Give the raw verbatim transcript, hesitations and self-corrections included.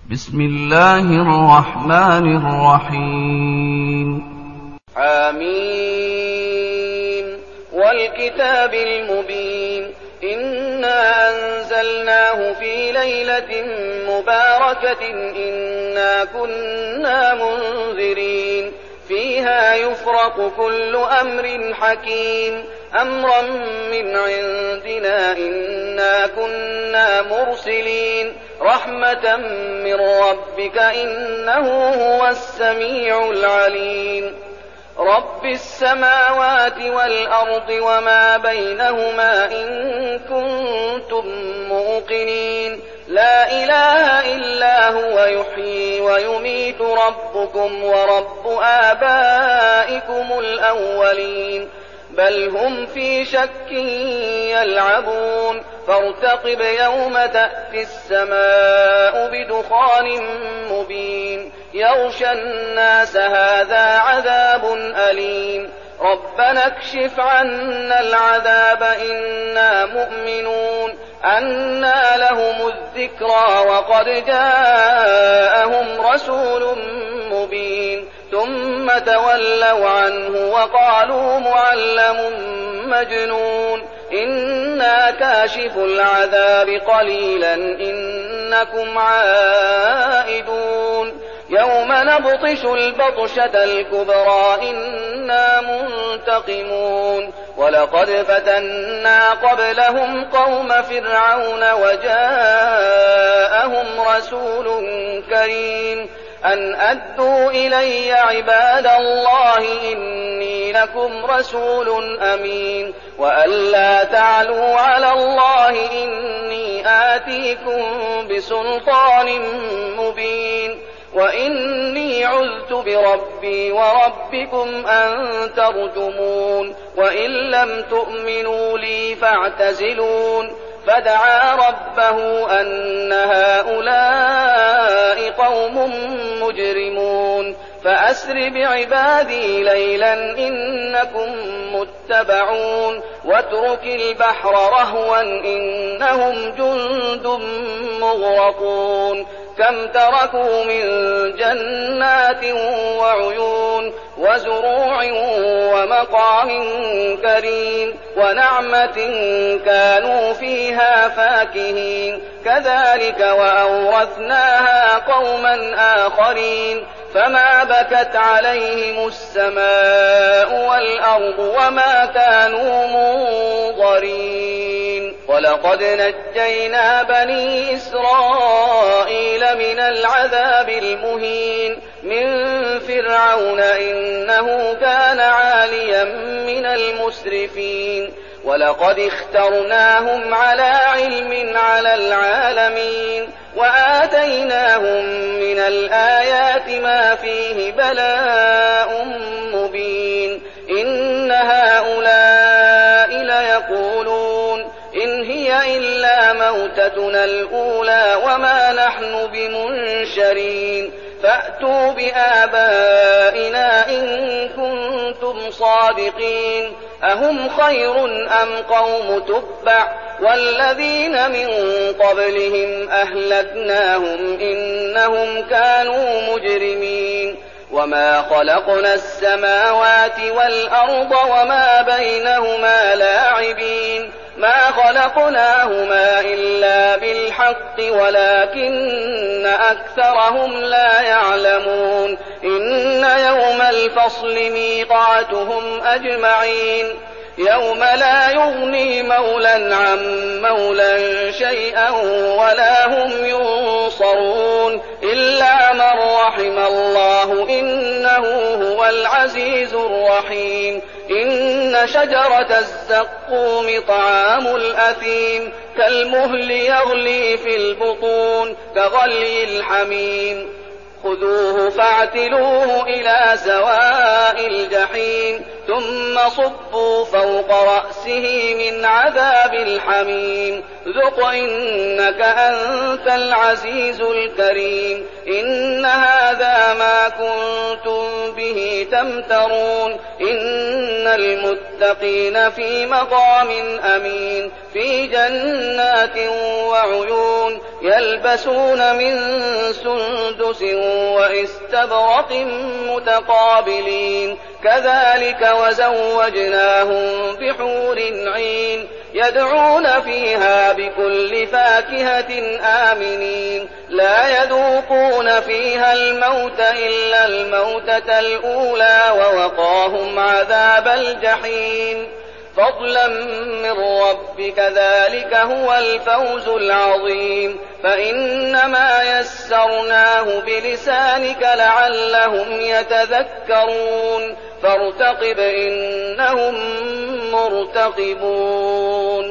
بسم الله الرحمن الرحيم. حميم والكتاب المبين إنا أنزلناه في ليلة مباركة إنا كنا منذرين فيها يفرق كل أمر حكيم أمرا من عندنا إنا كنا مرسلين رحمة من ربك إنه هو السميع العليم رب السماوات والأرض وما بينهما إن كنتم موقنين لا إله إلا هو يحيي ويميت ربكم ورب آبائكم الأولين بل هم في شك يلعبون فارتقب يوم تأتي السماء بدخان مبين يغشى الناس هذا عذاب أليم ربنا اكشف عنا العذاب إنا مؤمنون أنى لهم الذكرى وقد جاءهم رسول مبين ثم تولوا عنه وقالوا معلم مجنون إنا كاشف العذاب قليلا إنكم عائدون يوم نبطش البطشة الكبرى إنا منتقمون ولقد فتنا قبلهم قوم فرعون وجاءهم رسول كريم أن أدوا إلي عباد الله إني لكم رسول أمين وأن لا تعلوا على الله إني آتيكم بسلطان مبين وإني عذت بربي وربكم أن ترجمون وإن لم تؤمنوا لي فاعتزلون فدعا ربه أن هؤلاء قوم مجرمون فأسر بعبادي ليلا إنكم متبعون واترك البحر رهوا إنهم جند مغرقون كم تركوا من جنات وعيون وزروع ومقام كريم ونعمة كانوا فيها فاكهين كذلك وأورثناها قوما آخرين فما بكت عليهم السماء والأرض وما كانوا منظرين ولقد نجينا بني إسرائيل من العذاب المهين من فرعون إنه كان عاليا من المسرفين ولقد اخترناهم على علم على العالمين وآتيناهم من الآيات ما فيه بلاء مبين إن هؤلاء ليقولون إن هي إلا موتتنا الأولى وما نحن بمنشرين فأتوا بآبائنا إن كنتم صادقين أهم خير أم قوم تبع والذين من قبلهم أهلكناهم إنهم كانوا مجرمين وما خلقنا السماوات والأرض وما بينهما لاعبين ما خلقناهما إلا بالحق ولكن أكثرهم لا يعلمون إن يوم الفصل ميقاتهم أجمعين يوم لا يغني مولى عن مولى شيئا ولا هم ينصرون إلا من رحم الله إنه هو العزيز الرحيم إن شجرة الزقوم طعام الأثيم كالمهل يغلي في البطون كغلي الحميم خذوه فاعتلوه إلى سواء الجحيم ثم صبوا فوق رأسه من عذاب الحميم ذق إنك أنت العزيز الكريم إن هذا ما كنتم به تمترون إن المتقين في مقام أمين في جنات وعيون يلبسون من سندس وإستبرق متقابلين كذلك وزوجناهم بحور عين يدعون فيها بكل فاكهة آمنين لا يذوقون فيها الموت إلا الموتة الأولى ووقاهم عذاب الجحيم فضلا من ربك ذلك هو الفوز العظيم فإنما يسرناه بلسانك لعلهم يتذكرون فارتقب إنهم مرتقبون